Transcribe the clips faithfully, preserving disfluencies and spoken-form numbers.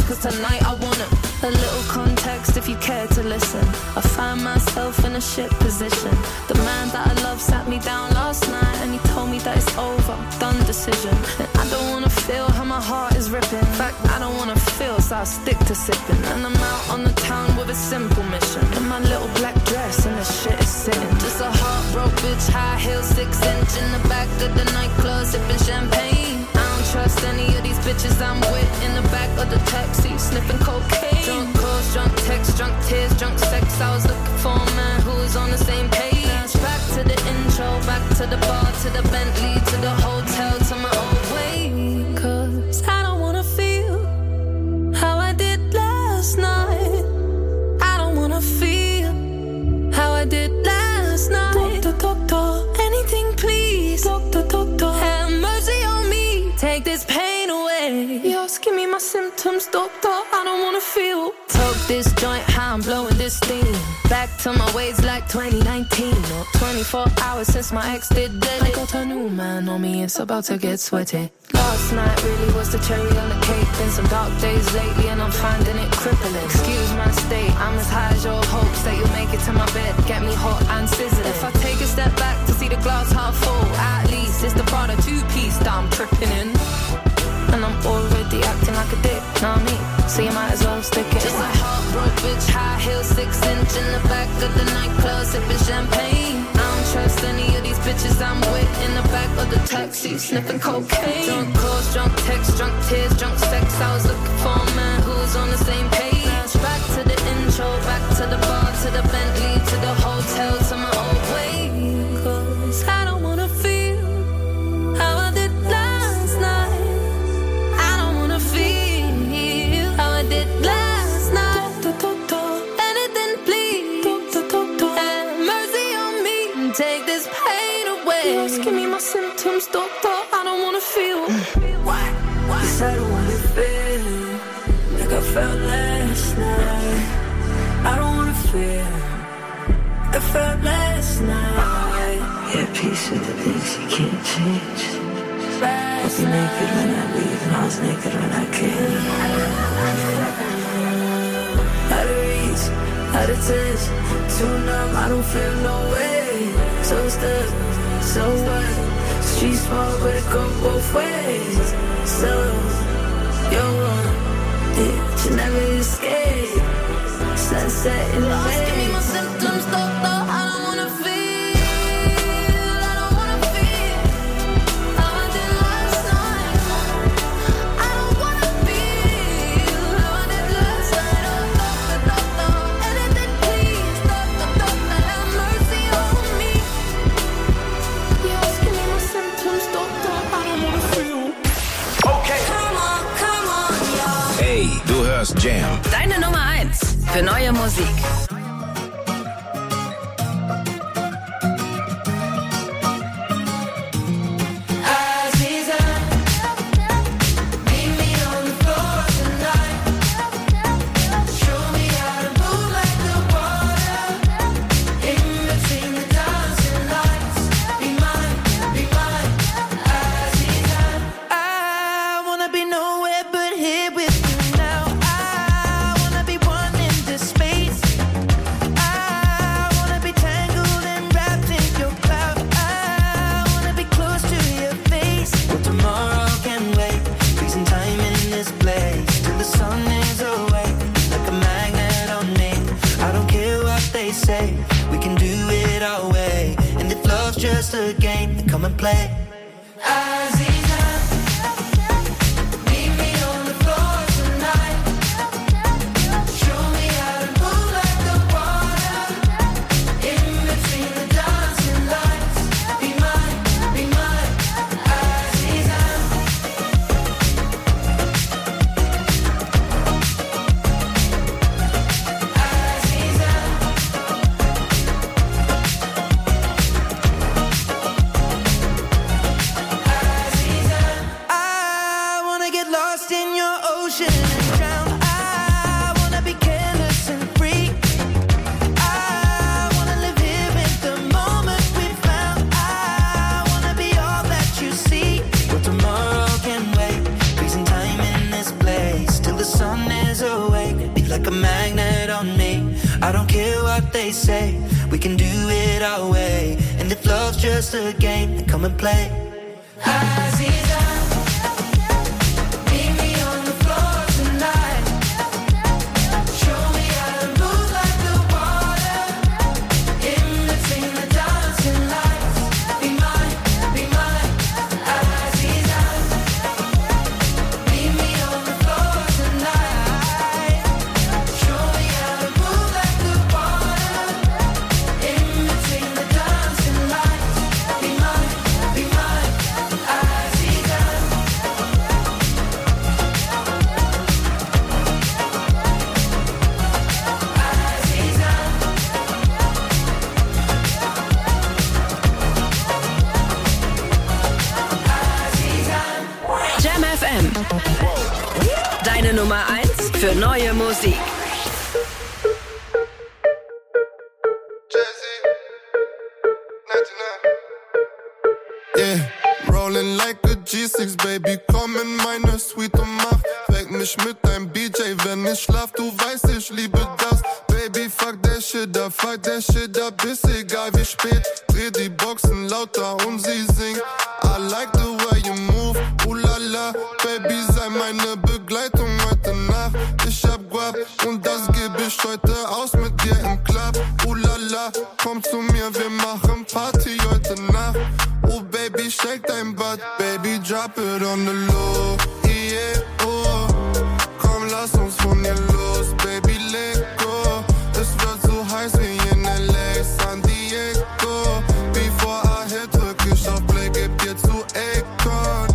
cause tonight I want it. A little context if you care to listen. I find myself in a shit position. The man that I love sat me down last night and he told me that it's over, done decision. And I don't wanna feel how my heart is ripping. In fact, I don't wanna feel, so I stick to sipping. And I'm out on the town with a simple mission. In my little black dress and the shit is sitting. Just a heartbroken bitch, high heel, six inch in the back of the nightclub, sipping champagne. I don't trust any of these bitches I'm with. In the back of the taxi, sniffing cocaine. Drunk calls, drunk texts, drunk tears, drunk sex. I was looking for a man who was on the same page. Back to the intro, back to the bar, to the Bentley, to the hotel, to my old way. Cause I don't wanna feel how I did last night. I don't wanna feel how I did last night. Doctor, doctor, anything please. Doctor, doctor, have mercy on me. Take this pain away. Just give me my symptoms, doctor. I don't wanna feel. Toke this joint, how I'm blowing this steam. Back to my ways like twenty nineteen. Or twenty-four hours since my ex did dead. I got a new man on me, it's about to get sweaty. Last night really was the cherry on the cake. Been some dark days lately and I'm finding it crippling. Excuse my state, I'm as high as your hopes that you'll make it to my bed. Get me hot and sizzling. If I take a step back to see the glass half full, at least it's the Prada two-piece that I'm tripping in. And I'm already acting like a dick, know what I mean? So you might as well stick it. Just a heartbroken bitch, high heel, six inch in the back of the nightclub, sipping champagne. I don't trust any of these bitches I'm with. In the back of the taxi, sniffing cocaine. Drunk calls, drunk texts, drunk tears, drunk sex. I was looking for a man who was on the same page. Back to the intro, back to the bar, to the Bentley, to the hotel, to my old way. Cause I don't wanna feel how I did last night. Feel how I did last night. Doctor, doctor, anything please. Doctor, doctor, have mercy on me and take this pain away. Just give me my symptoms, doctor. I don't wanna feel. What? What? Cause I don't wanna feel like I felt last night. I don't wanna feel like I felt last night. Yeah, peace with the things you can't change. I was naked when I leave and I was naked when I came. Out of reach, out of touch, too numb, I don't feel no way. So stuck, so what? Street small but it go both ways. So, you're one, yeah, you never escape. Sunset in the bay. Give me my symptoms, doctor, I don't wanna feel. Du hörst Jam. Deine Nummer eins für neue Musik. Just a game, come and play. like a magnet on me. I don't care what they say, we can do it our way. And if love's just a game, then come and play. Aziza, meet me on the floor tonight. Show me how to move like the water in between the dancing lights. Be mine, be mine, Aziza. Meet me on the floor tonight. Show me how to move like the water in between the dancing lights. Be mine, be mine, Aziza. Aziza. Aziza. Jam F M. Deine Nummer eins für neue Musik. Yeah, rolling like a G six, baby, komm in meine Suite und mach Weck mich mit deinem B J, wenn ich schlaf, du weißt, ich liebe das. Baby, fuck der Shit up, fuck der Shit up, ist egal wie spät. Dreh die Boxen lauter und sie singt. I like the way you move, ooh la la. Baby, sei meine Begleitung heute Nacht. Ich hab Guap und das geb ich heute aus mit dir im Club. Ooh la la, komm zu mir, wir machen Party heute Nacht. Oh baby, shake dein Butt, baby, drop it on the low. Yeah, oh, komm, lass uns von hier los, baby, let go. Es wird so heiß wie in L A, San Diego. Before I hit, drück ich auf Play, geb dir zu Akon.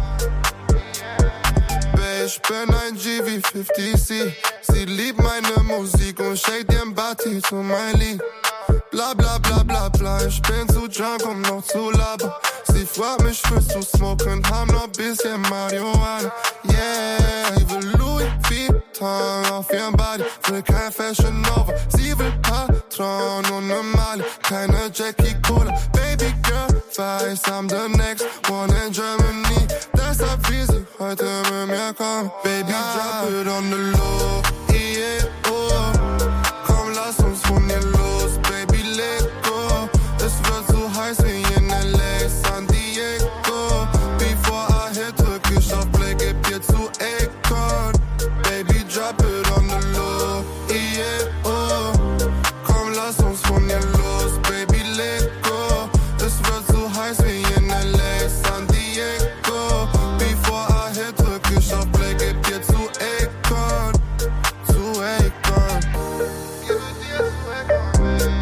Babe, ich bin ein G wie fifty C. Sie liebt meine Musik und shake ihren Body zu mein Lied. Bla bla bla bla bla, ich bin zu drunk, um noch zu labern. Sie fragt mich, willst du smoken, haben noch bisschen Marihuana. Yeah, ich will Louis Vuitton auf ihrem Body, will kein Fashion Nova. Sie will Patron und ne Mali, keine Jackie Cola. Baby girl, weiß, I'm the next one in Germany. Deshalb will sie heute mit mir kommen. Baby, drop it on the low, yeah, oh. Komm, lass uns von hier los, baby, let go. Es wird so heiß wie in L A, San Diego. Before I hit, drück ich auf Play, geb dir zu Akon. Baby, drop it on the low, yeah, oh. Komm, lass uns von hier los, baby, let go. Es wird so heiß wie in L A, San Diego. Before I hit, drück ich auf Play, geb dir zu Akon. Zu Akon. Gebe dir zu Akon,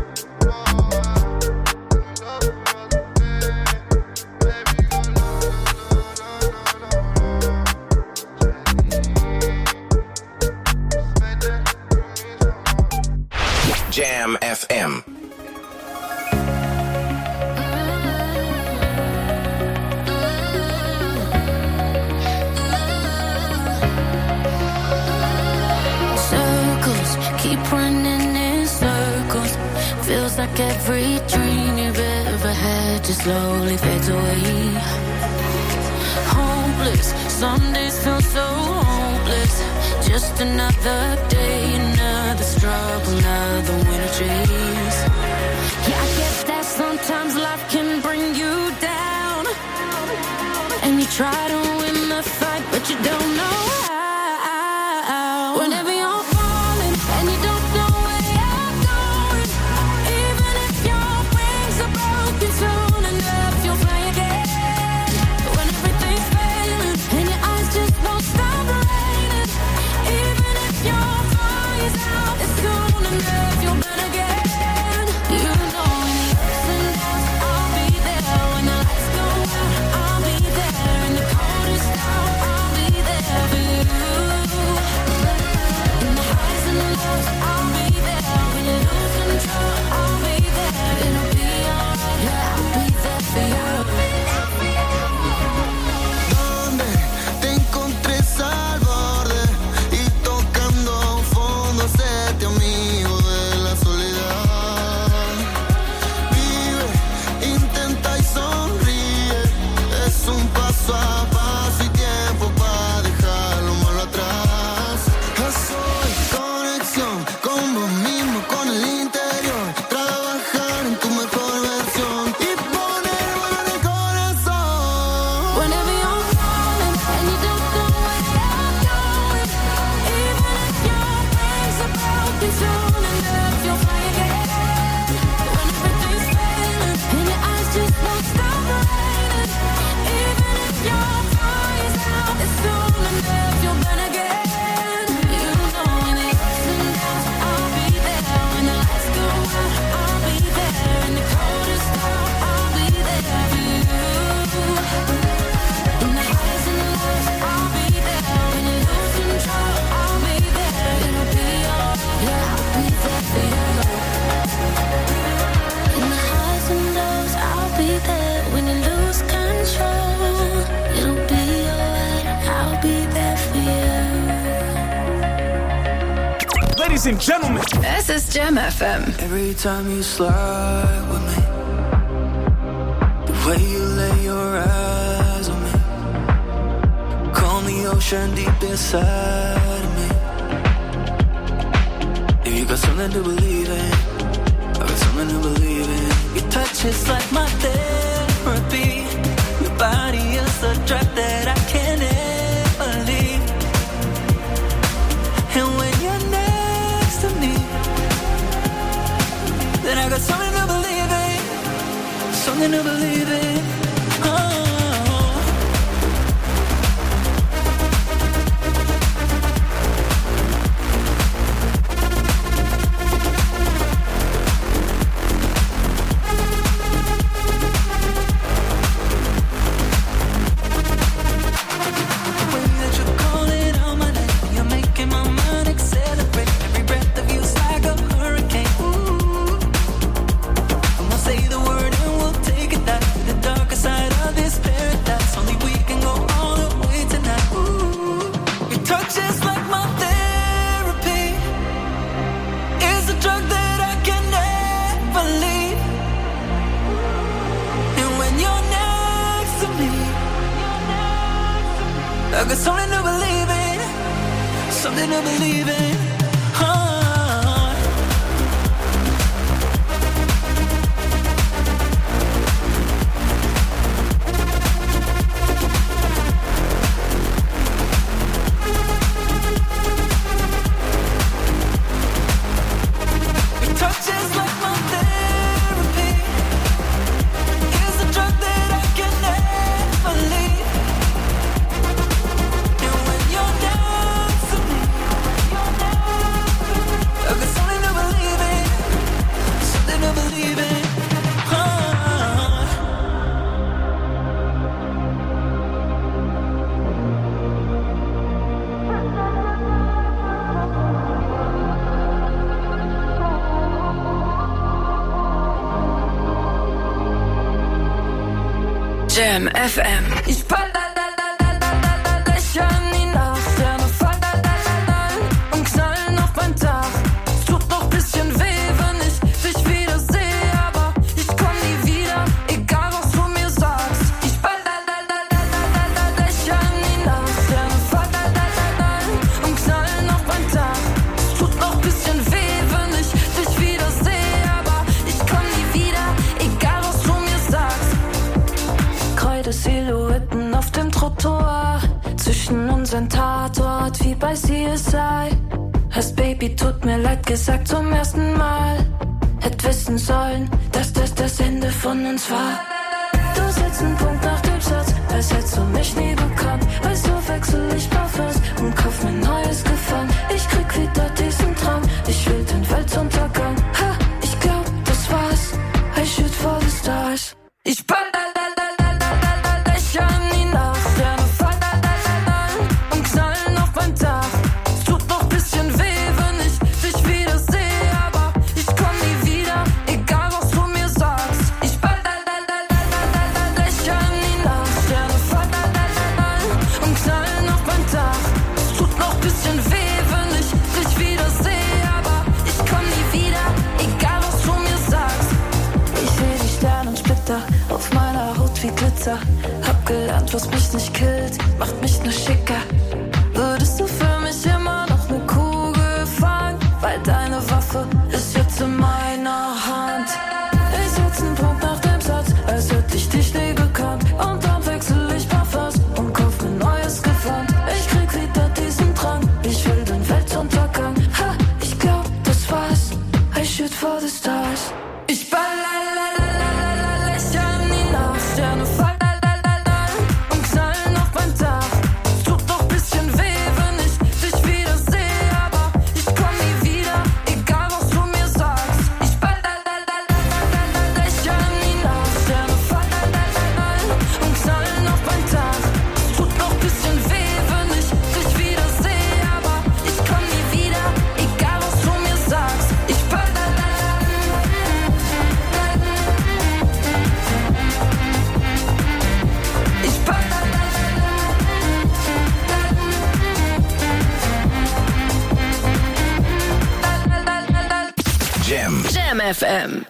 Jam F M. Circles keep running in circles. Feels like every dream you've ever had just slowly fades away. Hopeless, some days feel so hopeless. Just another day, another struggle, another winter chase. Yeah, I guess that sometimes life can bring you down, and you try to win the fight, but you don't know how. Whenever you're falling and you don't know where you're going, even if your wings are broken soon enough, you'll fly again. When everything's failing and your eyes just won't stop raining, even if your fire's out, it's soon enough, you'll burn again. You know when the ups and downs, I'll be there. When the lights go out, I'll be there. In the coldest hour, I'll be there for you. Ladies and gentlemen. Es ist Jam F M. Every time you slide with me, the way you lay your eyes on me, calm the ocean deep inside of me. If you got something to believe in, I got something to believe in. Your touch is like my therapy. Your body is a drug that I can't ever leave. And when you're next to me, then I got something to believe in, something to believe in. Oh. I got something to believe in, something to believe in. Oh. Your touch is like my therapy. It's a drug that I can never leave. Jam F M. Ich ball da da da da da da Löcher in die Nacht. Sterne fallen da da da da und knallen auf mein Dach. Es tut noch bisschen weh, wenn ich dich wieder sehe, aber ich komm nie wieder, egal was du mir sagst. Ich ball da da da da da da Löcher in die Nacht. Sterne fallen da da da da und knallen auf mein Dach. Es tut noch bisschen weh, wenn ich dich wieder sehe, aber ich komm nie wieder, egal was du mir sagst. Silhouetten auf dem Trottoir, zwischen unseren Tatort wie bei C S I. Hast Baby, tut mir leid gesagt zum ersten Mal. Hätt wissen sollen, dass das das Ende von uns war. Du setzt einen Punkt nach dem Satz, als hättest du mich nie bekannt. Weißt du, wechsel ich Parfums und kauf mir neues Gefallen. Ich krieg wieder diesen Traum, ich will den Weltuntergang. Ha, ich glaub, das war's, I shoot for the stars. Ich ball da da da da da da Löcher in die Nacht. Sterne fallen da da da da und knallen auf mein Dach. Es tut noch bisschen weh, wenn ich dich wieder sehe, aber ich komm nie wieder, egal was du mir sagst. Ich ball da da da da da da Löcher in die Nacht. Sterne fallen da da da da und knallen auf mein Dach. Es tut noch bisschen weh, wenn ich dich wieder sehe, aber ich komm nie wieder, egal was du mir sagst. Ich seh die Sternensplitter auf meiner Haut wie Glitzer. Hab gelernt, was mich nicht killt, macht mich nur schicker. Würdest du für mich immer noch ne Kugel fangen? Weil deine Waffe ist jetzt in meiner Hand. Ich setz einen Punkt nach dem Satz, als hätte ich dich nie gekannt. Und dann wechsel ich Parfums und kauf mir neues Gewand. Ich krieg wieder diesen Drang, ich will den Weltuntergang. Ha, ich glaub, das war's, I shoot for the stars. Ich ball la la la la la la Löcher in die Nacht. Sterne fallen da da da da und knallen auf mein Dach. Es tut Jam F M.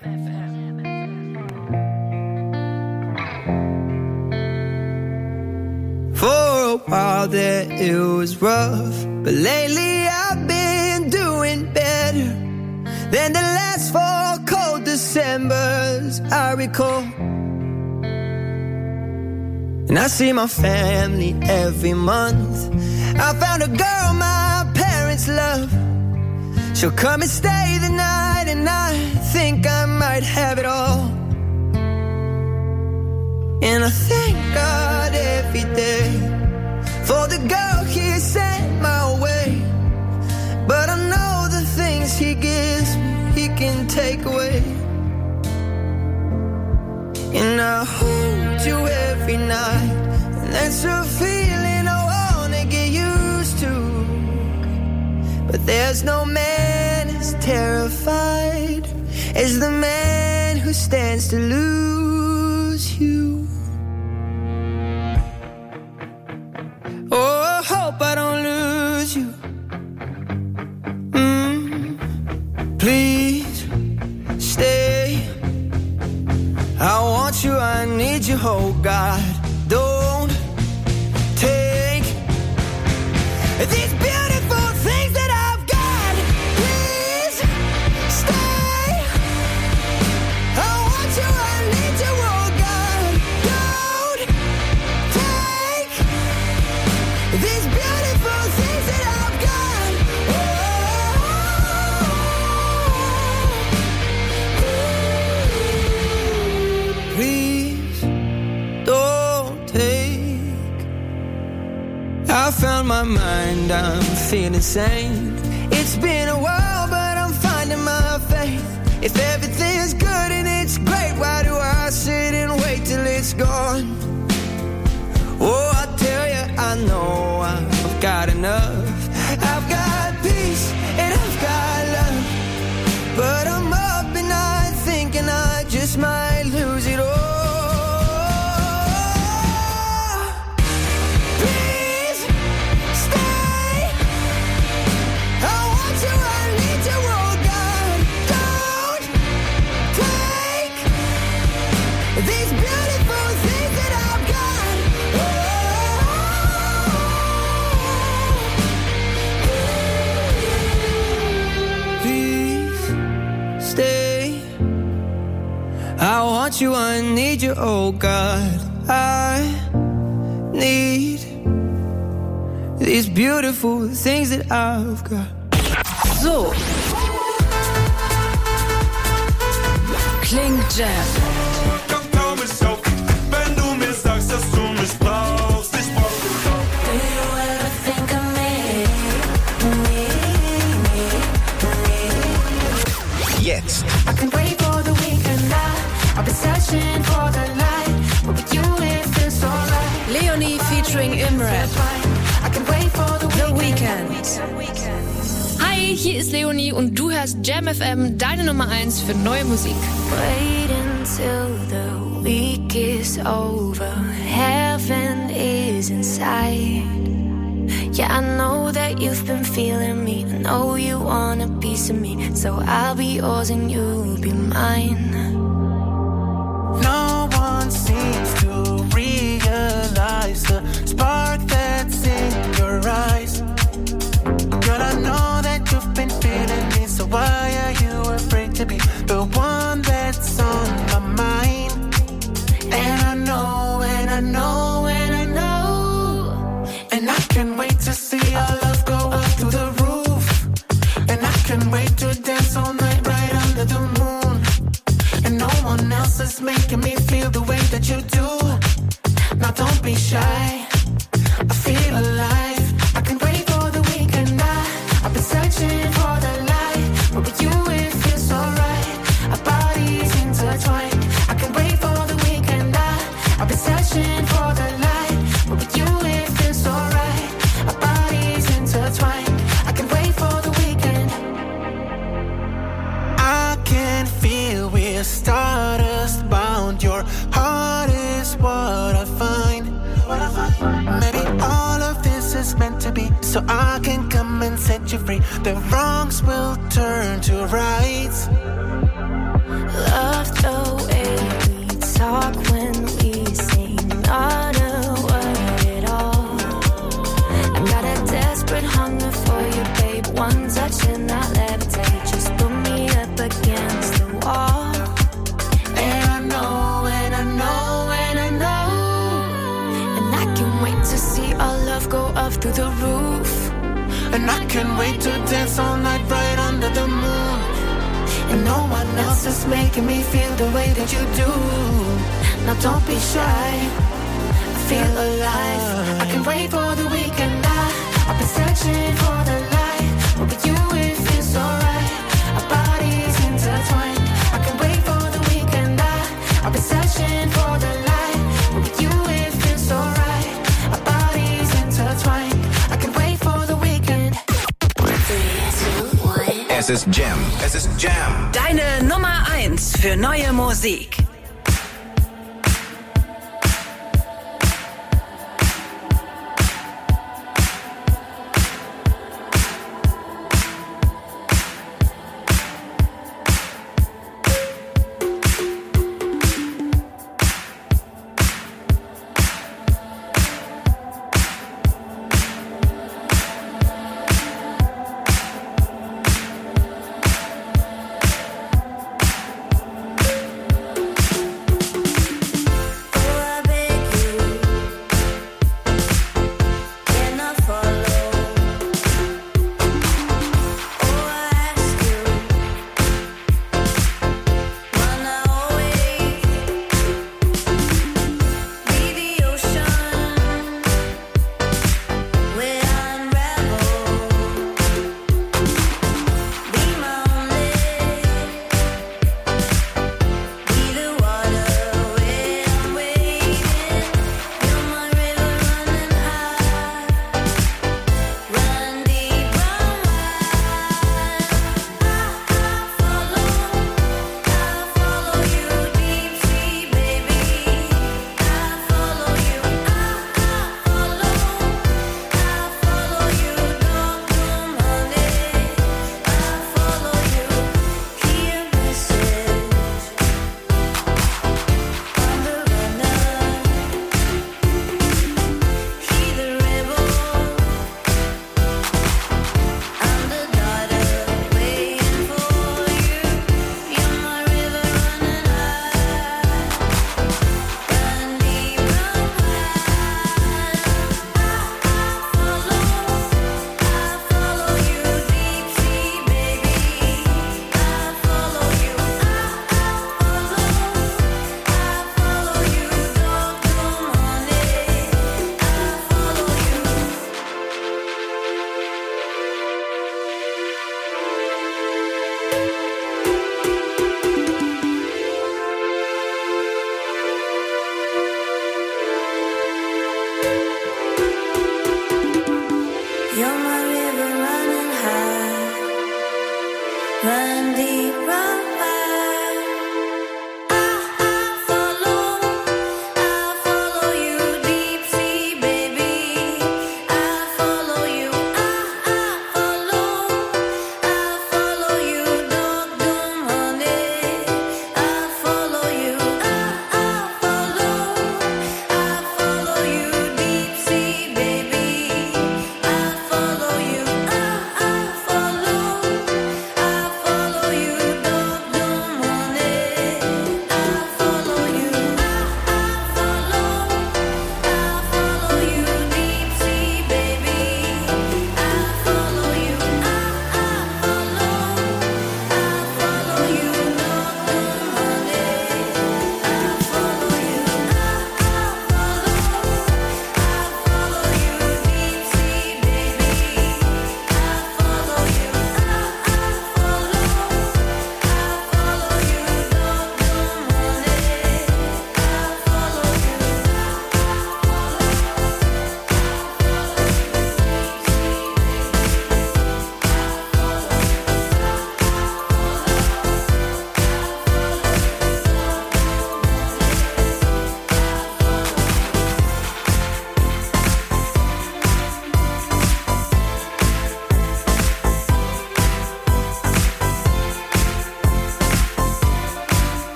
For a while there it was rough, but lately I've been doing better than the last four cold Decembers I recall. And I see my family every month. I found a girl my parents love. She'll come and stay the night, and I think I might have it all. And I thank God every day for the girl He sent my way. But I know the things He gives me, He can take away. And I hold you every night, and that's a feeling I wanna get used to. But there's no man as terrified as the man who stands to lose you. Oh, I hope I don't lose you. Mm, please stay. I want you, I need you, oh God. Don't take these beautiful things that I've got. Please stay. I want you, I need you, oh God. Don't take these beautiful things that I've got. Oh, please don't take. I found my mind, I'm feeling sane. It's been a while, but I'm finding my faith. If everything's good and it's great, why do I sit and wait till it's gone? Oh, I tell you, I know I've got enough. I've got peace and I've got love. But I'm up at night thinking I just might lose it all. Please stay. I want you, I need you, oh God. Don't take these beautiful things that I've got. Please stay. I want you, I need you, oh God. I need these beautiful things that I've got. So klingt Jam. Komm kaum ich auf, wenn du mir sagst, dass du mich brauchst. Ich brauch dich auch. Do you ever think of me? Jetzt I can wait for the weekend night. I've been searching for the light. But with you it feels so right. Leonie featuring Imran. I can wait for the The weekend. Weekend. Hi, hier ist Leonie und du hörst Jam F M, deine Nummer eins für neue Musik. Wait until the week is over. Heaven is inside. Yeah, I know that you've been feeling me. I know you want a piece of me. So I'll be yours and you'll be mine. No one seems to realize the spark that's in your eyes. Girl, I know that you've been feeling me, so why are you afraid to be the one that's on my mind? And I know, and I know, and I know, and I can't wait to see our love go up through the roof. And I can't wait to dance all night right under the moon. And no one else is making me feel the way that you do. Now don't be shy, I feel alive. I can wait for the weekend night. I've been searching for the light, but with you it feels alright. so I can come and set you free. The wrongs will turn to rights. Love the way we talk when we say not a word at all. I got a desperate hunger for you, babe. One touch and I'll levitate. Just put me up against the wall. And I know, and I know, and I know. And I can't wait to see our love go up through the roof. And I can't wait to dance all night right under the moon. And no one else is making me feel the way that you do. Now don't be shy, I feel alive. I can wait for the weekend. I, I've been searching for the light, but with you it feels alright. Our bodies intertwined. I can wait for the weekend. I, I've been searching for the light, but with you it feels alright. Our bodies intertwined. I can wait for the weekend. three, two, one. Es ist Jam. Es ist Jam. Deine Nummer eins für neue Musik.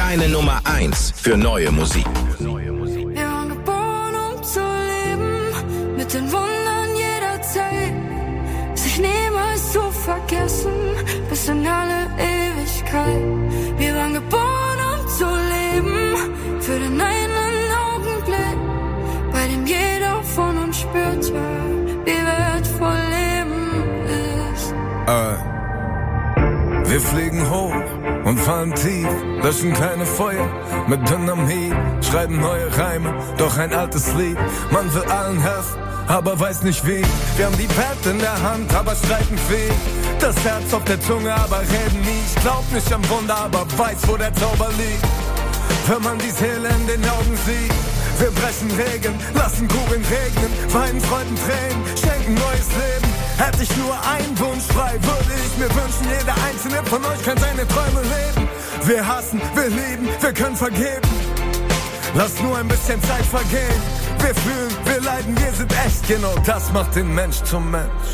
deine Nummer eins für neue Musik. Wir waren geboren, um zu leben, mit den Wundern jeder Zeit, sich niemals zu vergessen, bis in alle Ewigkeit. Wir waren geboren, um zu leben, für den einen Augenblick, bei dem jeder von uns spürte, wie wertvoll Leben ist. Äh, wir fliegen hoch und fallen tief, löschen kleine Feuer mit Dynamit, schreiben neue Reime, doch ein altes Lied. Man will allen helfen, aber weiß nicht wie. Wir haben die Pad in der Hand, aber streiten viel. Das Herz auf der Zunge, aber reden nie. Ich glaub nicht am Wunder, aber weiß, wo der Zauber liegt. Wenn man die Seele in den Augen sieht. Wir brechen Regeln, lassen Kugeln regnen, weinen Freuden Tränen, schenken neues Leben. Hätte ich nur einen Wunsch frei, würde ich mir wünschen, jeder einzelne von euch kann seine Träume leben. Wir hassen, wir lieben, wir können vergeben. Lass nur ein bisschen Zeit vergehen. Wir fühlen, wir leiden, wir sind echt, genau das macht den Mensch zum Mensch.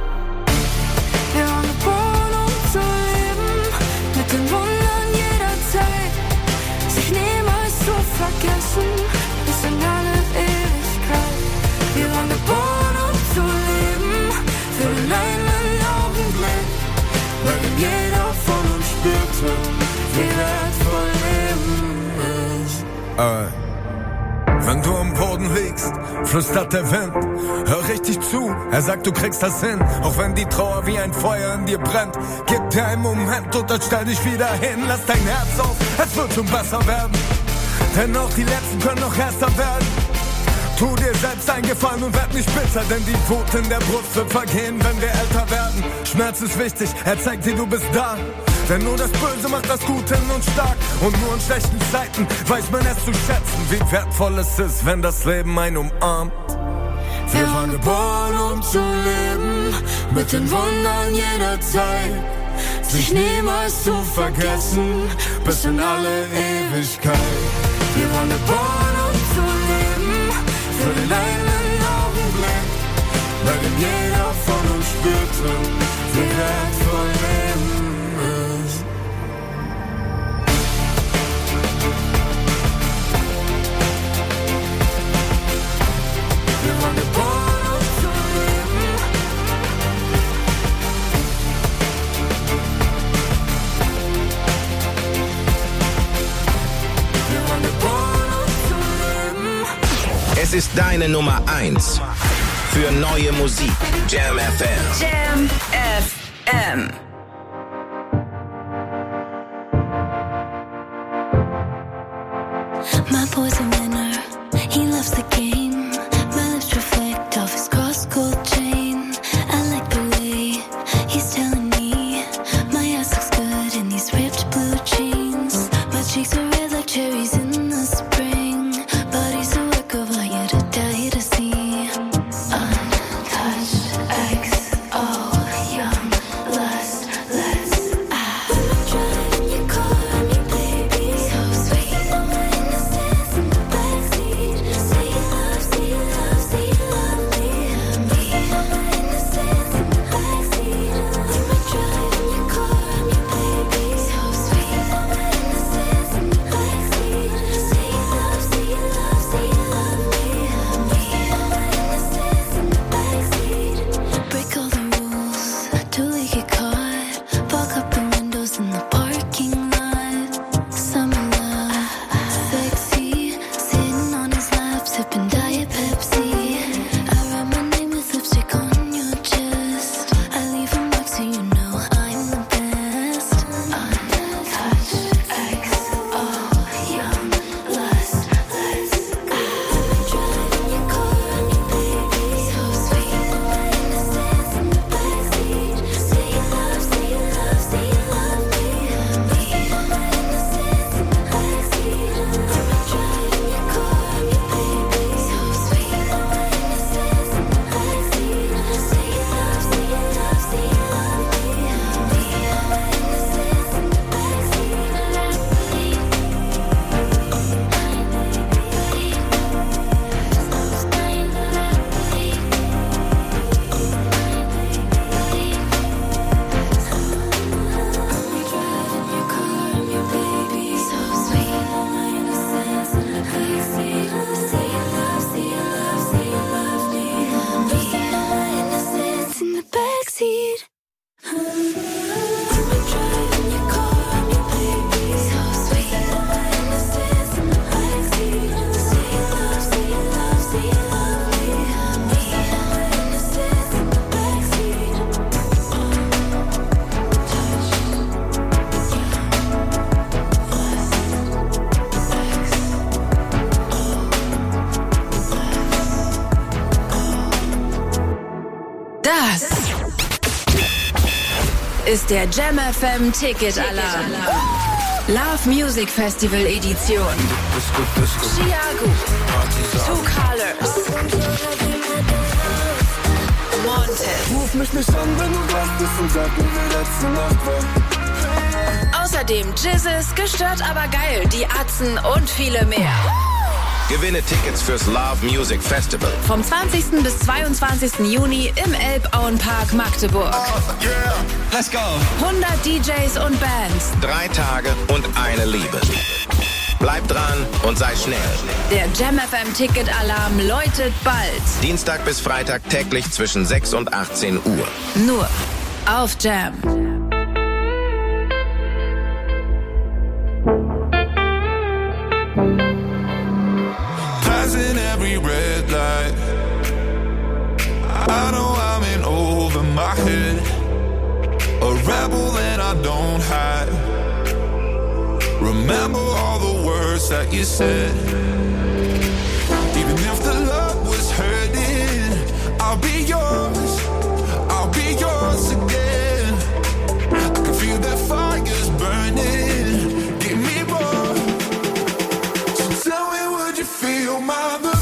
Wir waren geboren, um zu leben, mit den Wundern jeder Zeit, sich niemals zu vergessen, bis in alle Ewigkeit. Wir waren geboren, um zu leben, für den einen Augenblick, bei dem jeder von uns spürte, wie wertvoll Leben ist. Äh. Wenn du am Boden liegst, flüstert der Wind, hör richtig zu, er sagt, du kriegst das hin, auch wenn die Trauer wie ein Feuer in dir brennt. Gib dir einen Moment und dann stell dich wieder hin, lass dein Herz auf, es wird schon besser werden, denn auch die Letzten können noch erster werden. Tu dir selbst einen Gefallen und werd nicht bitter, denn die Wut in der Brust wird vergehen, wenn wir älter werden. Schmerz ist wichtig, er zeigt dir, du bist da. Denn nur das Böse macht das Gute in uns stark. Und nur in schlechten Zeiten weiß man es zu schätzen, wie wertvoll es ist, wenn das Leben einen umarmt. Wir waren geboren, um zu leben, mit den Wundern jeder Zeit, sich niemals zu vergessen, bis in alle Ewigkeit. Wir waren geboren, um zu leben, für den einen Augenblick, bei dem jeder von uns spürte, wie wertvoll Leben ist. Wir waren geboren, um zu leben. Wir waren geboren, um zu leben. Es ist deine Nummer eins für neue Musik. Jam F M. Jam F M. My boy's a winner, he loves the game. My lips reflect off his cross gold chain. I like the way he's telling me my ass looks good in these ripped blue jeans. My cheeks are red like cherries in the spring. Body's a work of art, you to die to see. Untouched, X O, young, lust, let's ah. Driving your car, me baby, so sweet. Innocence in the backseat. Say love, say love, say love me, me. Innocence in the backseat. You might drive in your car, me baby, so sweet. Innocence in the backseat. ist der Jam F M Ticket Alarm. Love Music Festival Edition. Chiago, Two Colors, Wanted. Ruf mich nicht an, wenn du wach bist und sag mir, wie letzte Nacht war. Außerdem Jizzes, Gestört aber geil, die Atzen und viele mehr. Gewinne Tickets fürs Love Music Festival. Vom zwanzigsten bis zweiundzwanzigsten Juni im Elbauenpark Magdeburg. Oh, yeah. Let's go. hundert D Js und Bands. Drei Tage und eine Liebe. Bleib dran und sei schnell. Der Jam F M Ticket Alarm läutet bald. Dienstag bis Freitag täglich zwischen sechs und achtzehn Uhr. Nur auf Jam. Passing every red light. I know I'm in over my head. A rebel and I don't hide. Remember all the words that you said. Even if the love was hurting, I'll be yours. I'll be yours again. I can feel that fire's burning. Give me more. So tell me, would you feel my love?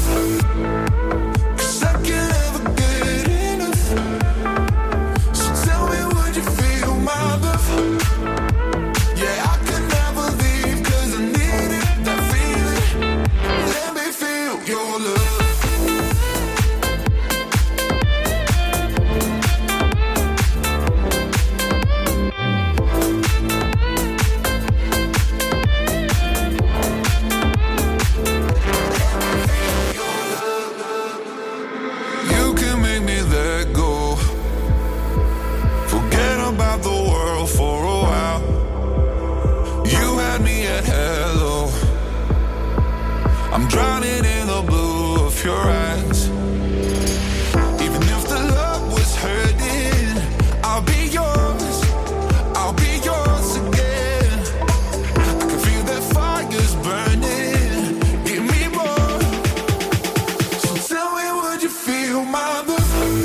Drowning in the blue of your eyes. Even if the love was hurting, I'll be yours. I'll be yours again. I can feel that fire's burning. Give me more. So tell me, would you feel my love?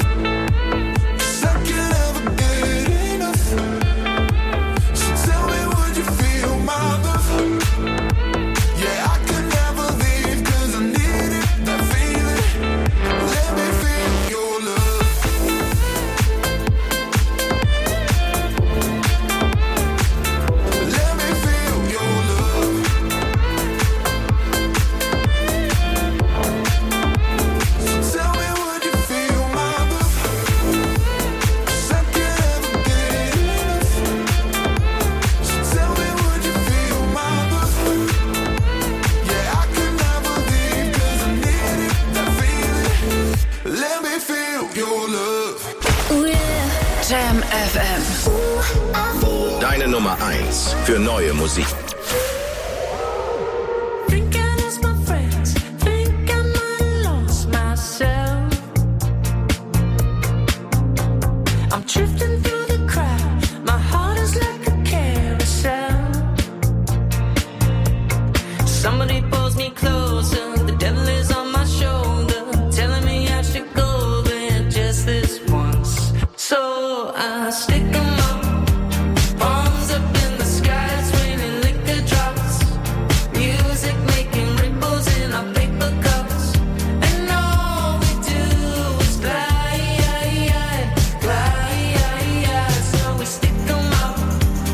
Jam F M. Deine Nummer eins für neue Musik.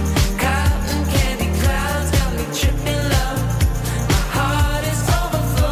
Overflow.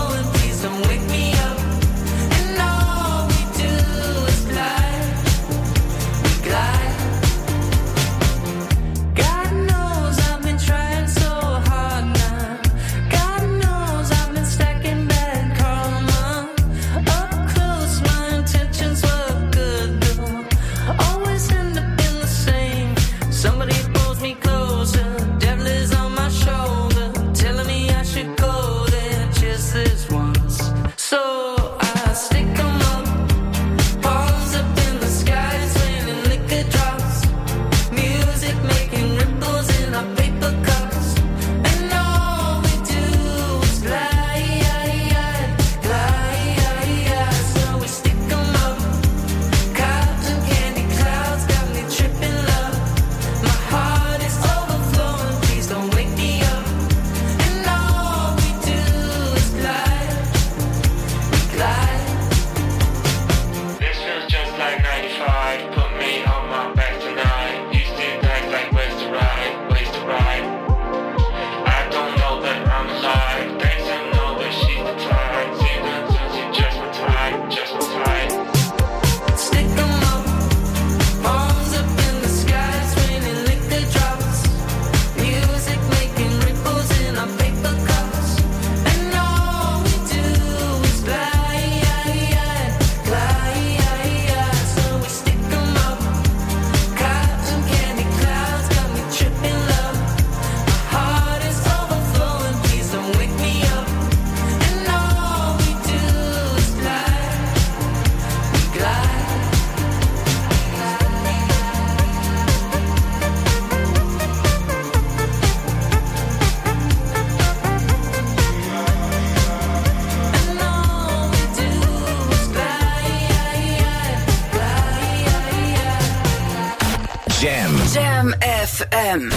F M.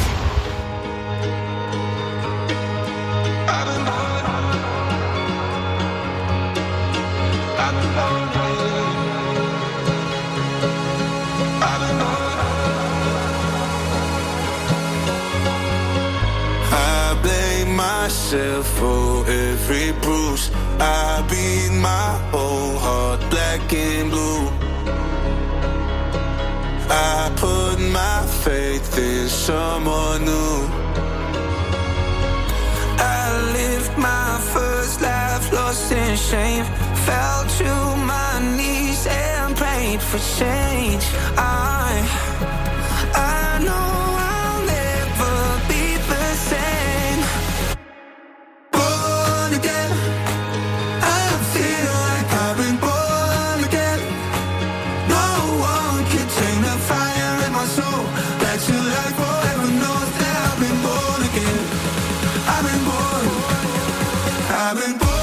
I blame myself for every bruise. I beat my own heart black and blue. I put my faith in someone new. I lived my first life lost in shame. Fell to my knees and prayed for change. I, I know I'll never be the same. Born again, I feel like I've been born again. No one can take the fire in my soul. Back to life forever knows that I've been born again. I've been born, I've been born.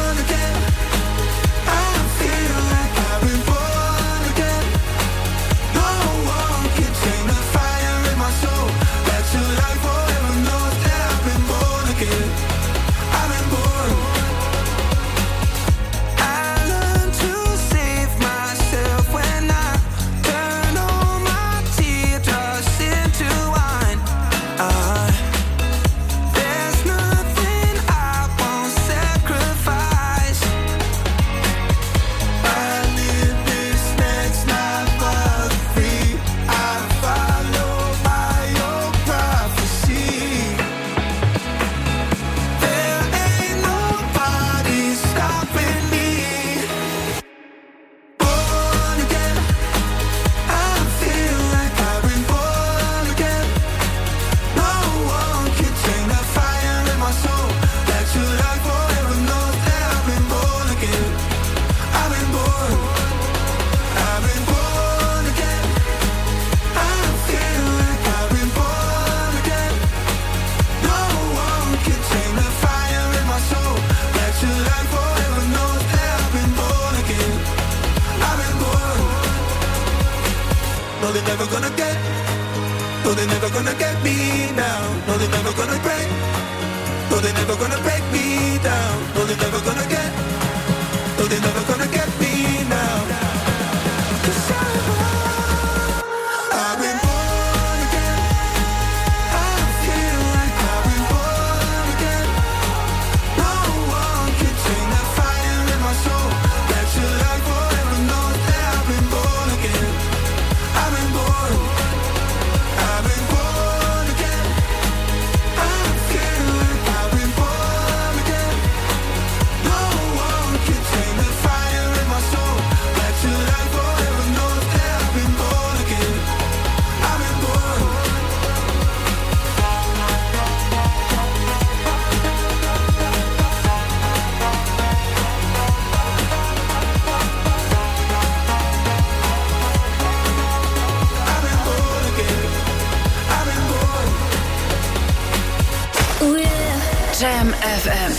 Jam F M.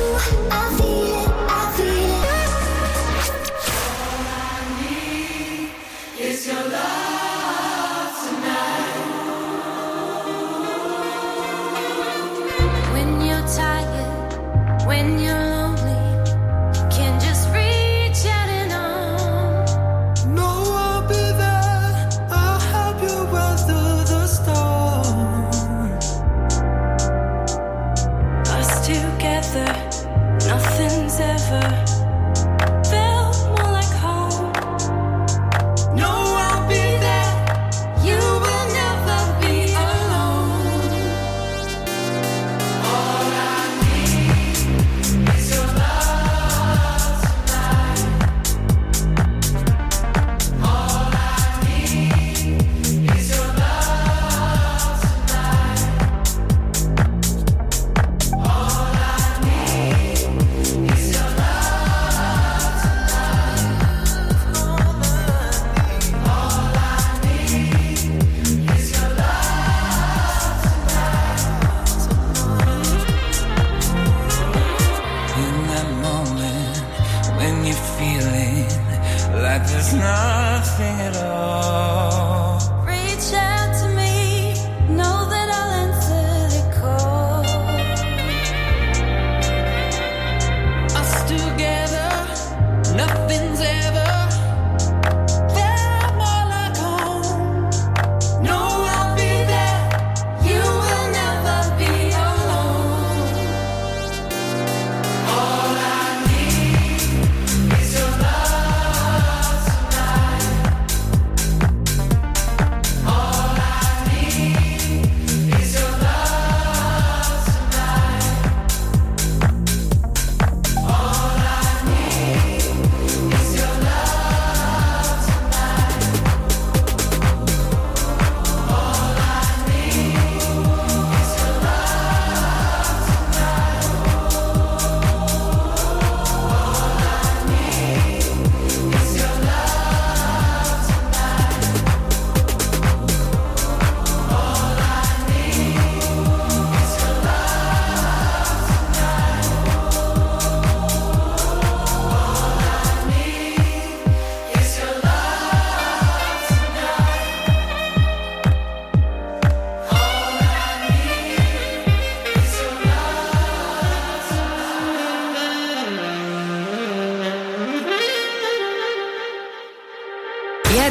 When you're tired, when you're lonely, can just reach out and on. No, I'll be there. I'll help you weather the storm. Us together, nothing's ever felt more like home. No, I'll be there. You will never be alone. All I need is your love tonight. All I need is your love tonight. All I need is your love tonight. All I need is your love In that moment when you're feeling like there's nothing at all. Reach out to me, know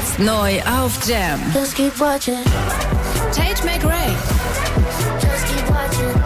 Jetzt neu auf Jam. Just keep watching. Tate McRae. Just keep watching.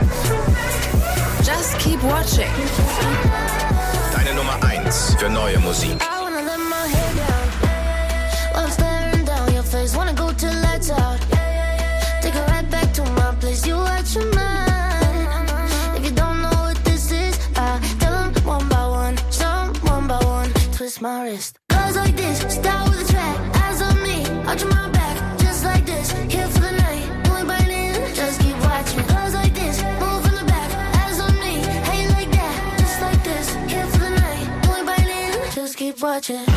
Just keep watching. Deine Nummer eins für neue Musik. I wanna let my head down while I'm staring down your face. Wanna go till lights out. Take it right back to my place. You watch your mind. If you don't know what this is, I tell them one by one, some one by one. Twist my wrist. Goes like this, start with a track. Eyes on me, arch my back. Just like this, here for the night. Doing by then, just keep watching. Goes like this, move from the back. Eyes on me, hey like that. Just like this, here for the night. Doing by then, just keep watching.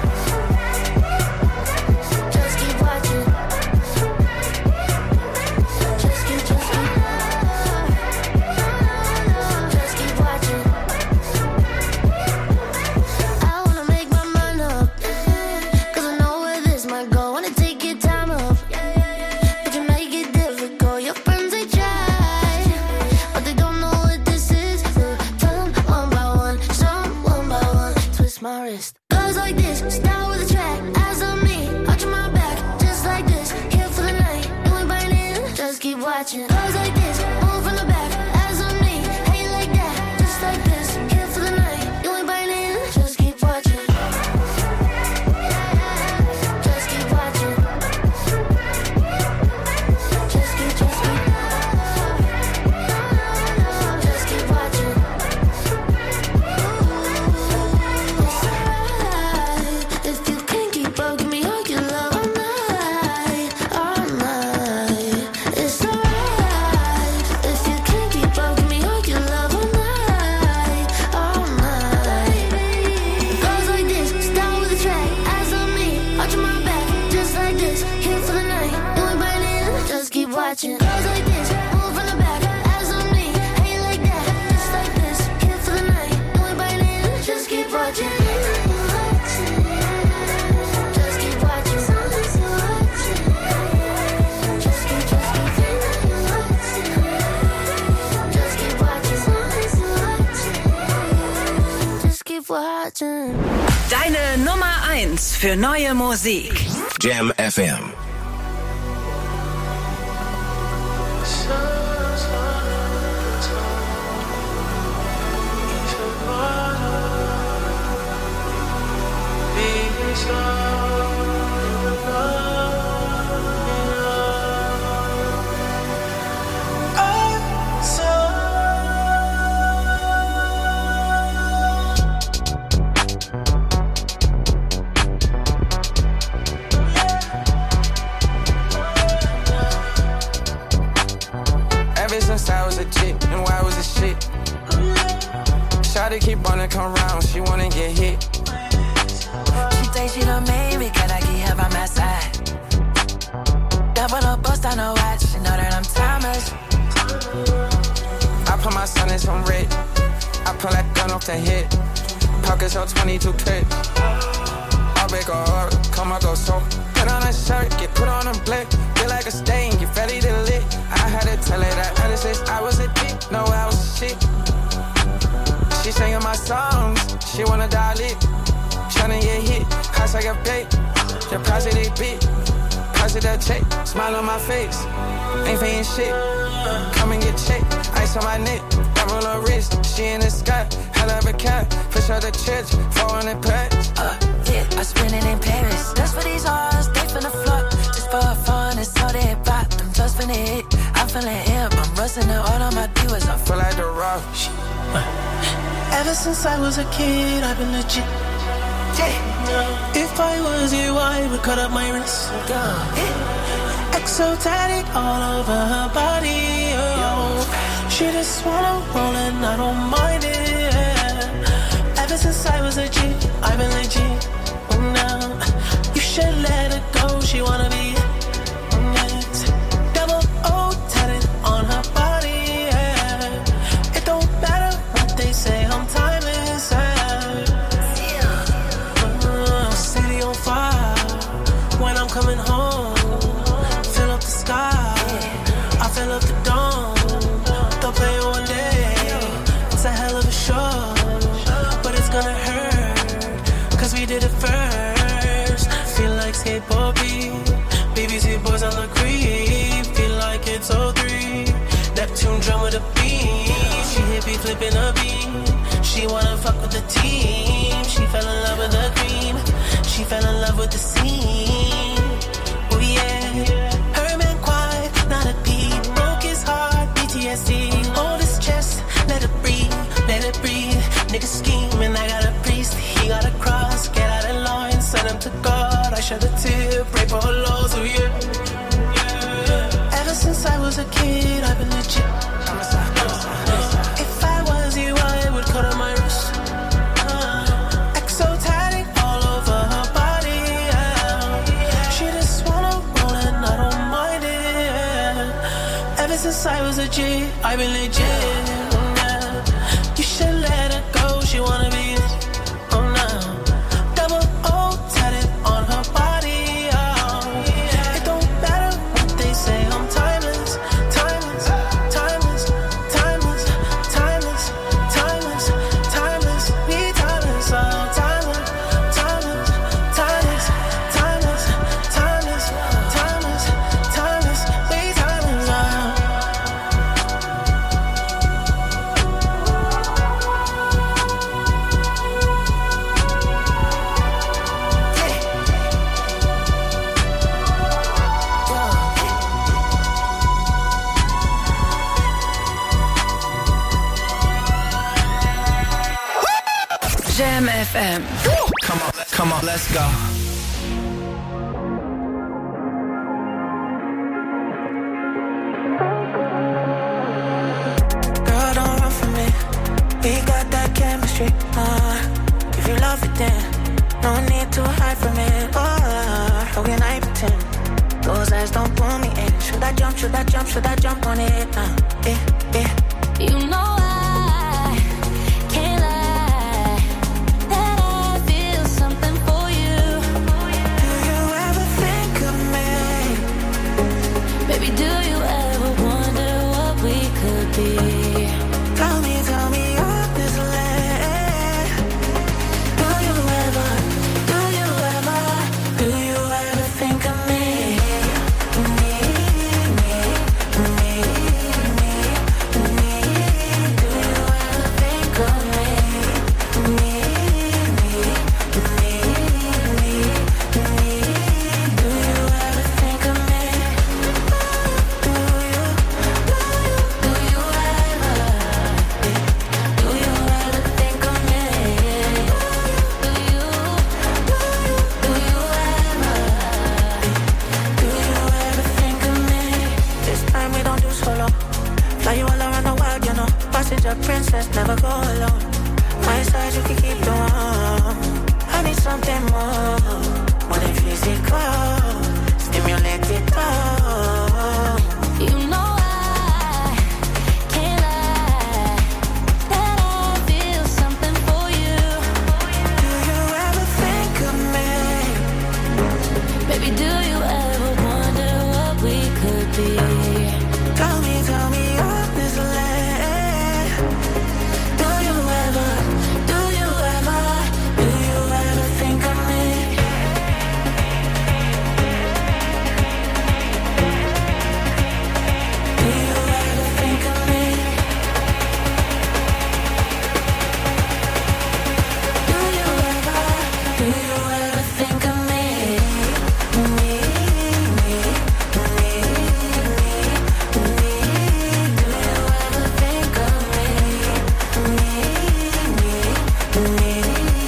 Just keep watching. Just keep, just keep. Just keep watching. I wanna make my mind up, 'cause I know where this might go. Wanna take your time up, but you make it difficult. Your friends they try, but they don't know what this is. Tell them one by one, some one by one. Twist my wrist. Goes like this, start with a track. Eyes on me, arch my back. Just like this, here for the night. Doing by then, just keep watching. Goes like this, move from the back. Eyes on me, hey like that. Just like this, here for the night. Doing by then, just keep watching. Just keep watching. Just keep, just keep. Just keep watching. It's alright if you can't keep up, give me all your love all night, all night. It's alright if you can't keep up, give me all your love all night, all night. Goes like this, start with a track. Eyes on me, arch my back. Just like this, here for the night. Doing by then, just keep watching. Goes like this, move from the back. Eyes on me, hey like that. Just like this, here for the night. Doing by then, just keep watching. Just keep watching. Just keep, just keep. Just keep watching. Just keep watching. Deine Nummer eins für neue Musik. Jam F M. Ever since I was a chick, and why was it shit? Shawty keep wanna come round, she wanna get hit. She think she done made me, can I keep her by my side? Double up, bust on her watch, she know that I'm timeless. I put my son in some red. I pull that gun off the hip. Pockets on twenty-two clip. I'll break a heart, come on, go so. Put on a shirt, get put on a blick. Feel like a stain, get ready to lit. I had to tell her that ever since I was a dick. No, I was a shit. She singing my songs, she wanna die lit. Tryna get hit, I take a bait. The price of they beat, price of that check. Smile on my face, ain't paying shit. Come and get checked, ice on my neck. Double her wrist, she in the sky. Hell of a cat, push out the church, four hundred packs. Uh, yeah, I spend it in Paris. That's for these hoes, they finna flock. Just for fun, it's all they bought. Them just finna hit, I'm feeling hip. I'm rusting the all on my divas. I feel like the rock. Ever since I was a kid, I've been legit. Yeah. If I was you, I would cut up my wrist. Yeah. Exotic all over her body. Oh. She just wanna roll and I don't mind it. Yeah. Ever since I was a G, I've been legit. Oh, now you should let her go. She wanna be. Yes. Double O tatted on her body. Yeah. It don't matter what they say. I'm timeless. Yeah. Uh, city on fire. When I'm coming home, fill up the sky. I fill up the dome. Don't play one day. It's a flipping a beam. She wanna fuck with the team. She fell in love with the cream. She fell in love with the scene. Oh yeah. Her man quiet, not a peep. Broke his heart, P T S D. Hold his chest, let it breathe, let it breathe. Nigga scheming, I got a priest. He got a cross, get out of line, send him to God. I shed a tear, pray for her loss, oh yeah. yeah. Ever since I was a kid, I've been legit. If I was you, I would cut on my wrist. Uh, exotic all over her body. Yeah. She just wanna roll and I don't mind it. Yeah. Ever since I was a G, I've been legit. Yeah. You should let her go. She wanna be it. Oh no. Double O tatted on her body. Oh. It don't matter what they say. I'm timeless, timeless, timeless, timeless, timeless, timeless, timeless. We timeless, oh timeless, timeless, timeless, timeless, timeless, timeless, timeless. We timeless, oh. Jam F M. Come on, come on, let's go. Girl, don't run from me. We got that chemistry. Uh, if you love it, then no need to hide from it. Oh, how can I pretend? Those eyes don't pull me in. Should I jump? Should I jump? Should I jump on it? Uh, eh, eh. You know I can't lie that I feel something for you. Do you ever think of me? Baby, do you ever wonder what we could be? Tell me, tell me honestly. Do you ever, do you ever, do you ever think of me? Me, me, me, me, me. Do you ever think of me? Me, me, me, me, me. Do you ever think of me? Do you, do you, do you ever? Do you ever think of me? Do you, do you, do you ever? Do you ever think of me? This time we don't do solo. Fly you all around the world, you know. Passenger princess, never go alone. My side you can keep the warm. I need something more, more than physical. Stimulate it all. You know I can't lie that I feel something for you. Do you ever think of me? Baby, do you ever wonder what we could be? Tell me, tell me honestly. Do you ever, do you ever, do you ever think of me? Do you ever think of me? Do you ever, do you ever think of me? Me, me, me, me, me. Do you ever think of me? Me, me, me, me, me.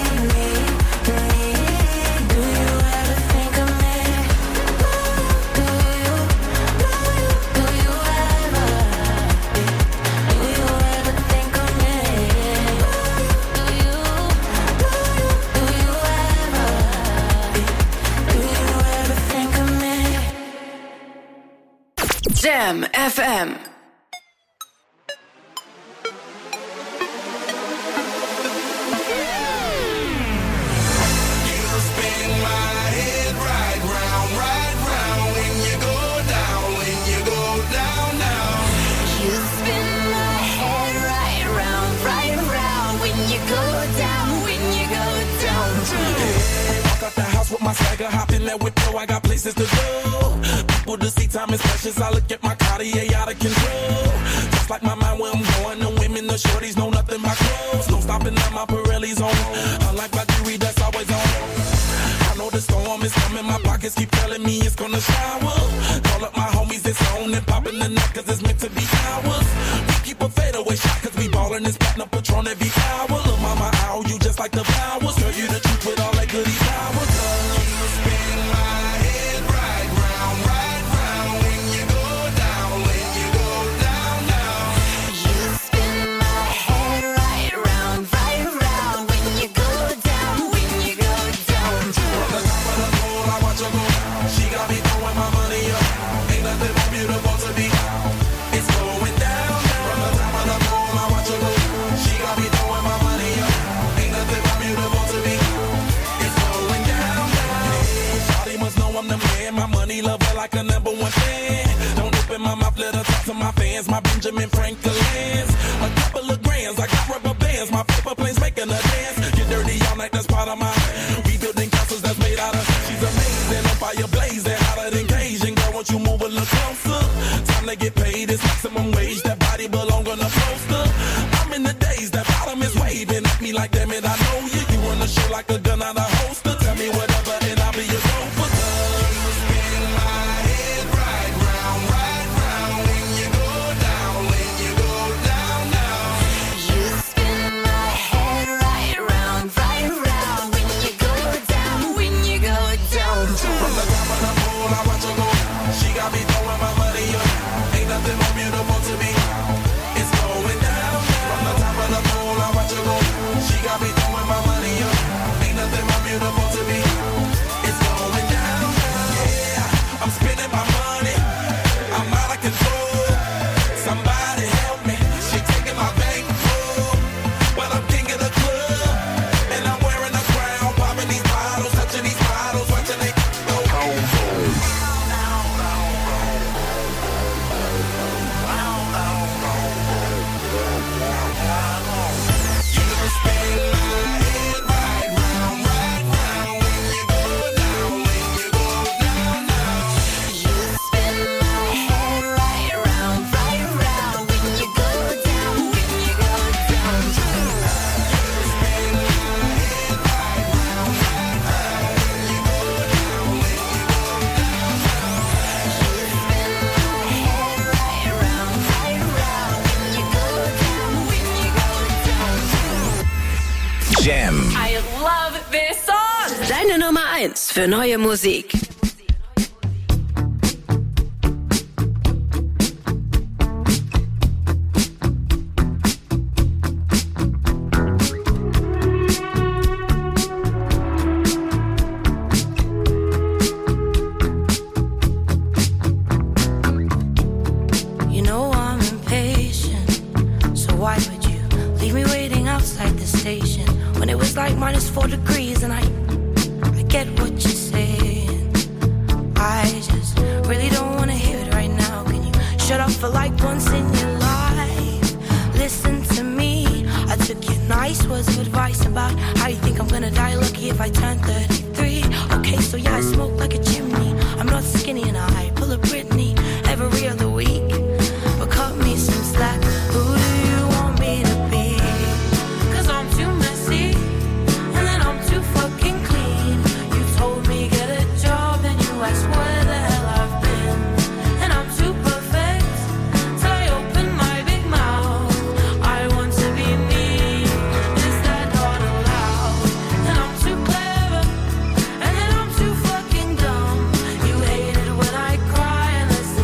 Do you ever think of me? Do you, do you, do you ever? Do you ever think of me? Do you, do you, do you ever? Do you ever think of me? Jam F M. You spin my head right round, right round when you go down, when you go down, down. You spin my head right round, right round when you go down, when you go down, down. Walk out the house with my swagger, hop in that whip, yo, I got places to go. People to see, time is precious. I look at my Cartier out of control. Just like my mind where I'm going, the women to the shorties know nothing but clothes. No stopping at my Pirelli's on. Unlike my jewelry that's always on. I know the storm is coming, my pockets keep telling me it's gonna shower. Call up my homies, it's on and popping the night cause it's meant to be ours. We keep a fadeaway shot cause we ballin' this platinum Patron every hour. Look mama, ow, you just like the flowers. Girl, you the truth with all that goody powers. You spin my head right round, right round when you go down, when you go down, down. You spin my head right round, right round when you go down, when you go down. From the top of the pole, I watch her go. She got me throwing my money up. Ain't nothing more beautiful to be. It's going down, down. From the top of the pole, I watch her go. She got me throwing my money up. Ain't nothing more beautiful to be. It's going down, down. Shawty must know I'm the man. My money lover like a number one fan. Don't open my mouth, let her talk to my fans. My Benjamin Franklin's. A couple of grands, I got rubber bands. My paper planes making a dance. Get dirty all night, that's part of my. We building castles that's made out of. She's amazing, on fire blazing, hotter than Cajun. Girl, won't you move a little closer? Time to get paid, it's maximum wage. That body belong on a poster. I'm in the days, that bottom is waving at me like, damn it, I know you. You run the show like a gun out of holster. Tell me whatever and I'll be your gopher. You spin my head right round, right round when you go down, when you go down, down. You spin my head right round, right round when you go down, when you go down. From the top of the pole, I watch her go. She got me throwing my money up. Ain't nothing more beautiful to me. It's going down. From the top of the pole, I watch her go. She got me throwing my money up. Ain't nothing more beautiful to me. It's going down. Yeah, I'm spending my money. I'm out of control. Somebody help me. She taking my bankroll. Well, I'm king of the club. And I'm wearing a crown. Popping these bottles, touching these bottles, watching they go. Jam. I love this song. Deine Nummer eins für neue Musik. You know I'm impatient, so why would you leave me waiting outside the station when it was like minus four degrees? And I, I get what you're saying. I just really don't wanna hear it right now. Can you shut up for like once in your life? Listen to me. I took your nice words of advice about how you think I'm gonna die lucky if I turn thirty-three. Okay, so yeah, I smoke like a chimney. I'm not skinny and I pull a Britney every other week. But cut me some slack. Who do you want me to be? Cause I'm too messy and then I'm too fucking clean. You told me get a job and you asked where the hell I've been. And I'm too perfect till I open my big mouth. I want to be me. Is that not allowed? And I'm too clever and then I'm too fucking dumb. You hate it when I cry unless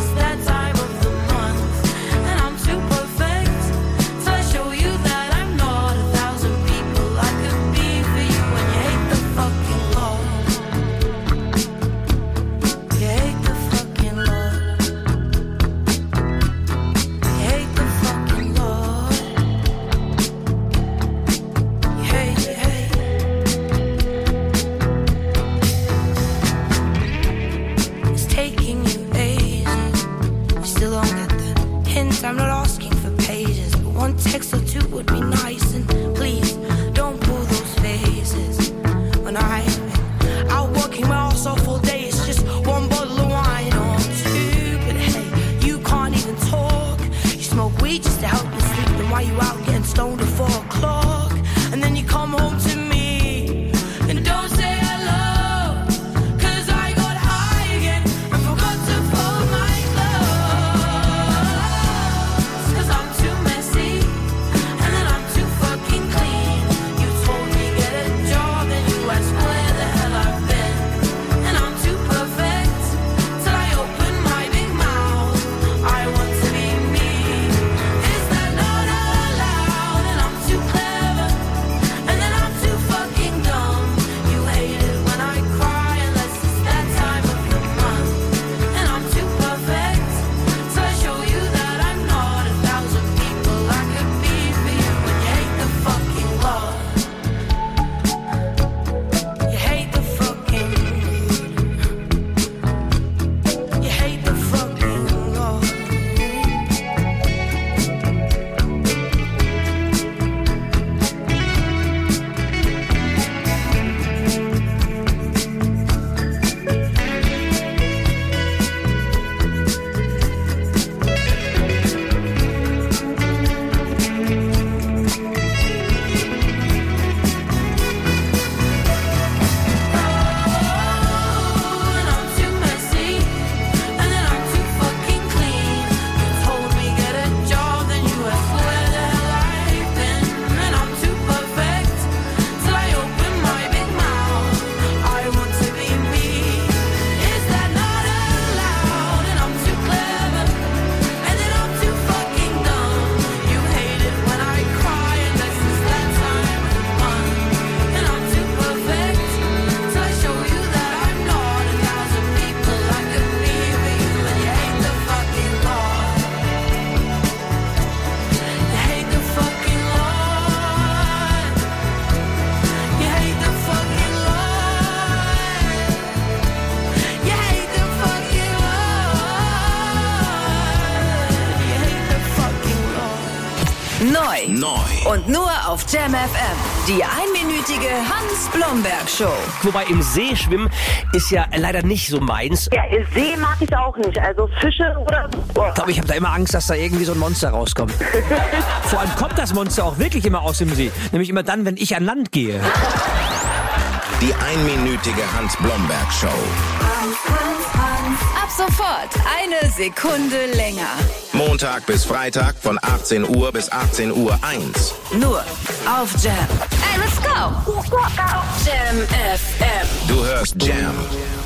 Und nur auf Jam F M. Die einminütige Hans-Blomberg-Show. Wobei im See schwimmen ist ja leider nicht so meins. Ja, See mag ich auch nicht. Also Fische oder so. Ich glaube, ich habe da immer Angst, dass da irgendwie so ein Monster rauskommt. Vor allem kommt das Monster auch wirklich immer aus dem See. Nämlich immer dann, wenn ich an Land gehe. Die einminütige Hans-Blomberg-Show. Hans, Hans, Hans. Ab sofort eine Sekunde länger. Montag bis Freitag von achtzehn Uhr bis achtzehn Uhr eins. Nur auf Jam. Hey, let's go. Let's go. Jam F M. Du hörst Jam.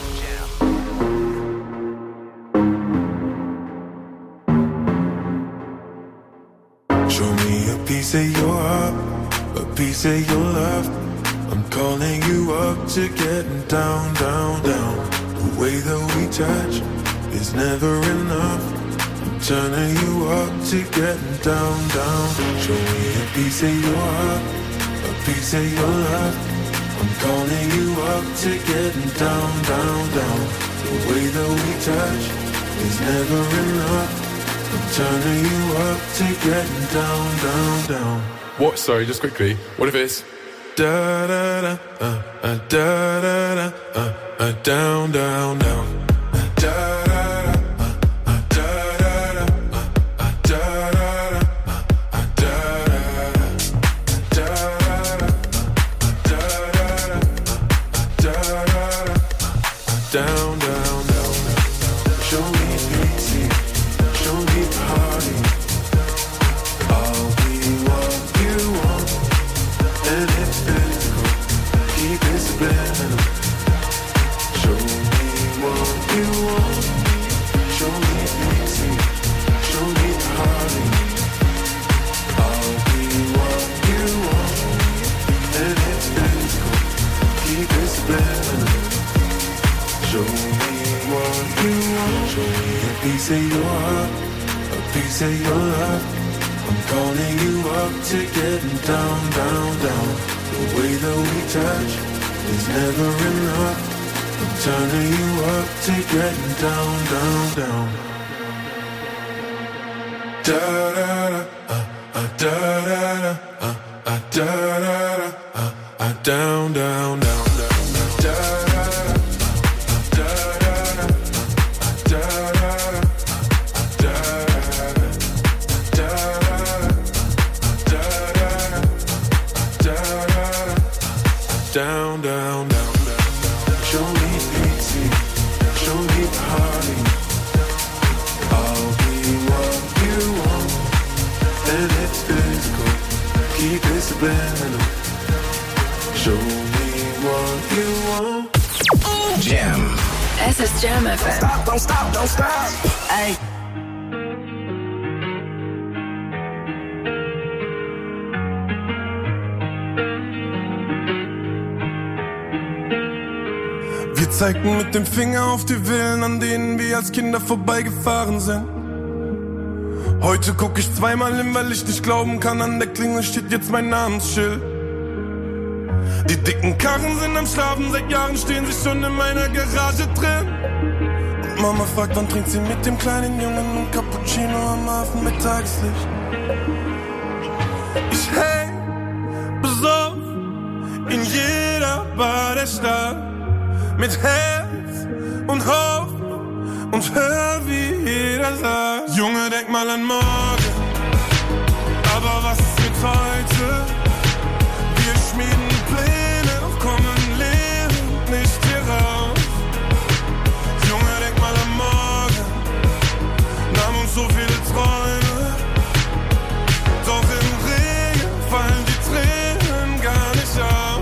Show me a piece of your heart, a piece of your love. I'm calling you up to getting down, down, down. The way that we touch is never enough. I'm turning you up to getting down, down. Show me a piece of your heart, a piece of your love. I'm calling you up to getting down, down, down. The way that we touch is never enough. I'm turning you up to getting down, down, down. What? Sorry, just quickly. What if it's da da da uh, uh, da da da uh, uh, down, down, down. Uh, da da da uh, uh, da da da uh, uh, da da da uh, uh, da da da da da da down, down, down. Show me pity, show me party. I'll be what you want, and it's physical. Keep it subliminal. Show me what you want. Show me pity, show me party. I'll be what you want, and it's physical. Keep it subliminal. Show me what you want. Show me a piece of your heart, a piece of your love. I'm calling you up to getting down, down, down. The way that we touch is never enough. I'm turning you up to getting down, down, down. Da da da, uh, uh, da da da, uh, uh, da da da, uh, uh, down, down, down, down, da da da. Down, down, down, down. Show me pity, show me party. I'll be what you want, and it's physical. Keep it subliminal. Show me what you want. Jam. Es ist Jam F M. Stop, don't stop, don't stop. Ey. Wir zeigten mit dem Finger auf die Villen, an denen wir als Kinder vorbeigefahren sind. Heute guck ich zweimal hin, weil ich nicht glauben kann, an der Klingel steht jetzt mein Namensschild. Die dicken Karren sind am Schlafen, seit Jahren stehen sie schon in meiner Garage drin. Und Mama fragt, wann trinkt sie mit dem kleinen Jungen ein Cappuccino am Hafen mit Tageslicht. Ich häng besoffen in jeder Bar der Stadt. Mit Herz und Hoffnung und hör, wie jeder sagt: Junge, denk mal an morgen, aber was ist mit heute? Wir schmieden Pläne, doch kommen lebend nicht hier raus. Junge, denk mal an morgen, nahmen uns so viele Träume, doch im Regen fallen die Tränen gar nicht auf.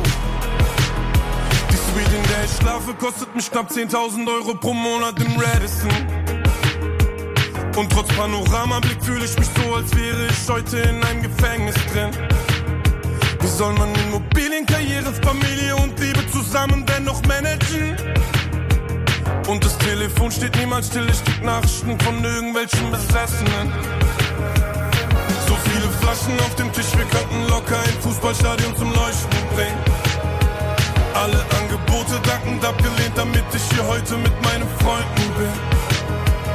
In der ich schlafe, kostet mich knapp zehntausend Euro pro Monat im Radisson. Und trotz Panoramablick fühle ich mich so, als wäre ich heute in einem Gefängnis drin. Wie soll man Immobilien, Karriere, Familie und Liebe zusammen dennoch managen? Und das Telefon steht niemals still, ich krieg Nachrichten von irgendwelchen Besessenen. So viele Flaschen auf dem Tisch, wir könnten locker ein Fußballstadion zum Leuchten bringen. Alle Angebote dankend abgelehnt, damit ich hier heute mit meinen Freunden bin.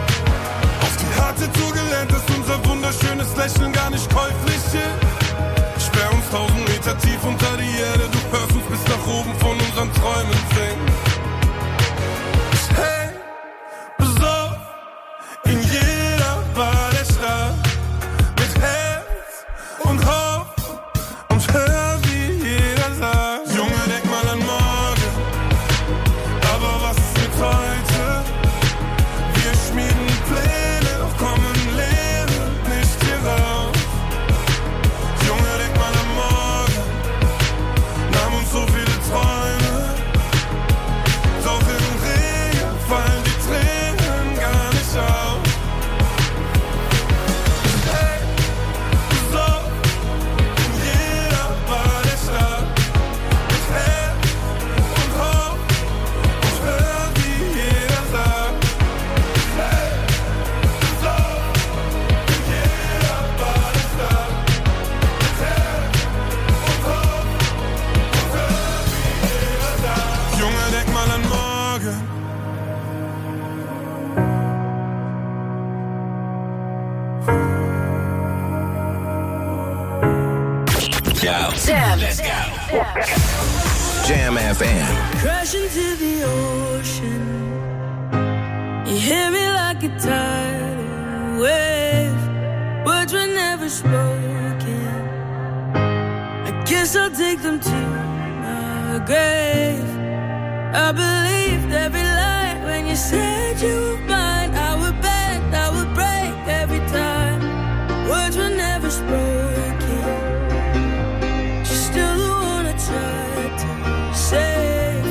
Auf die harte Tour gelernt, dass unser wunderschönes Lächeln gar nicht käuflich ist. Let's go. Jam F M. Crash into the ocean. You hear me like a tidal wave. Words were never spoken. I guess I'll take them to my grave. I believed every lie when you said you were mine. I would bend, I would break every time. Words were never spoken. She's still the one I tried to save.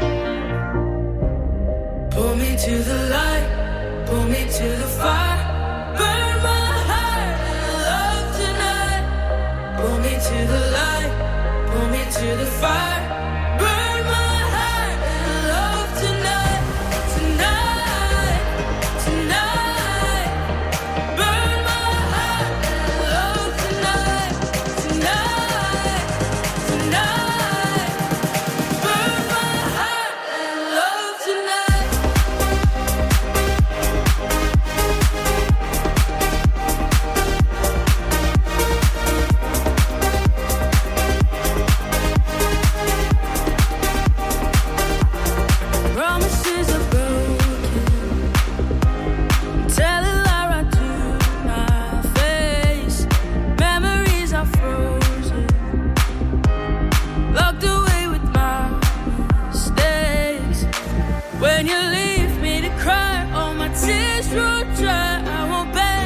Pull me to the light, pull me to the fire. Burn my heart and love tonight. Pull me to the light, pull me to the fire. Burn my heart and love tonight. Tonight, tonight. Burn my heart and love tonight. Tonight, tonight. Burn my heart and love tonight. Promises are broken. Tell a lie right to my face. Memories are frozen. Locked away with my mistakes. When you leave me to cry, all my tears roll dry.